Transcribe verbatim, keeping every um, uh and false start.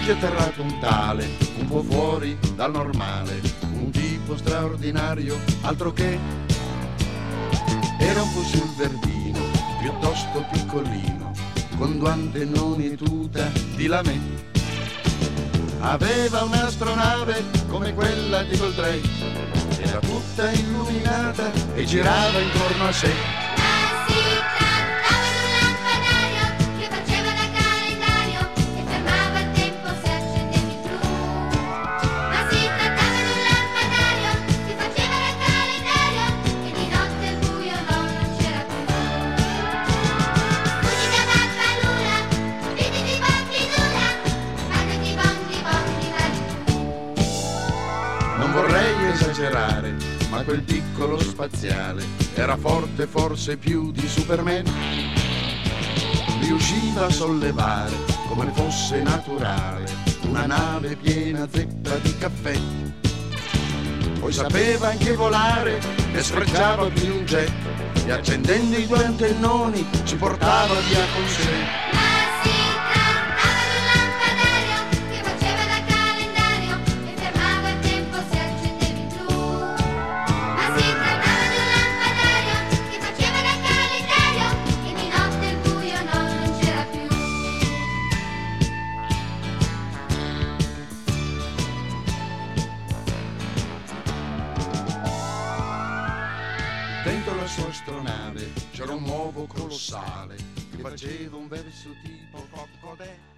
viaggio atterrato un tale, un po' fuori dal normale, un tipo straordinario, altro che. Era un po' sul verdino, piuttosto piccolino, con due antennoni e tuta di lamè. Aveva un'astronave come quella di Goldrake, era tutta illuminata e girava intorno a sé. Non vorrei esagerare, ma quel piccolo spaziale era forte forse più di Superman. Riusciva a sollevare, come fosse naturale, una nave piena zeppa di caffè. Poi sapeva anche volare e sfrecciava più di un jet, e accendendo i due antennoni ci portava via con sé. Dentro la sua astronave c'era un uovo colossale che faceva un verso tipo coccodè.